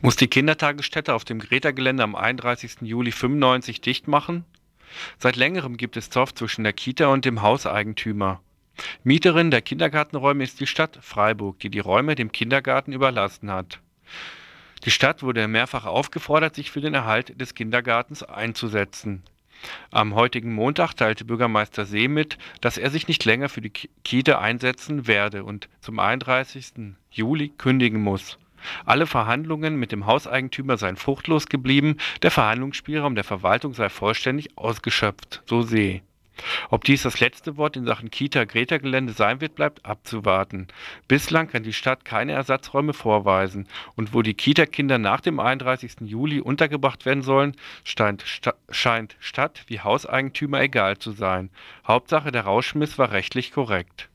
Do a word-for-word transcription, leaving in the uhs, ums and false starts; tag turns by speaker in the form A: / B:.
A: Muss die Kindertagesstätte auf dem Greta-Gelände am einunddreißigsten Juli fünfundneunzig dicht machen? Seit längerem gibt es Zoff zwischen der Kita und dem Hauseigentümer. Mieterin der Kindergartenräume ist die Stadt Freiburg, die die Räume dem Kindergarten überlassen hat. Die Stadt wurde mehrfach aufgefordert, sich für den Erhalt des Kindergartens einzusetzen. Am heutigen Montag teilte Bürgermeister See mit, dass er sich nicht länger für die Ki- Kita einsetzen werde und zum einunddreißigsten Juli kündigen muss. Alle Verhandlungen mit dem Hauseigentümer seien fruchtlos geblieben, der Verhandlungsspielraum der Verwaltung sei vollständig ausgeschöpft, so See. Ob dies das letzte Wort in Sachen Kita-Greta-Gelände sein wird, bleibt abzuwarten. Bislang kann die Stadt keine Ersatzräume vorweisen und wo die Kita-Kinder nach dem einunddreißigsten Juli untergebracht werden sollen, scheint, Sta scheint Stadt wie Hauseigentümer egal zu sein. Hauptsache der Rauschmiss war rechtlich korrekt.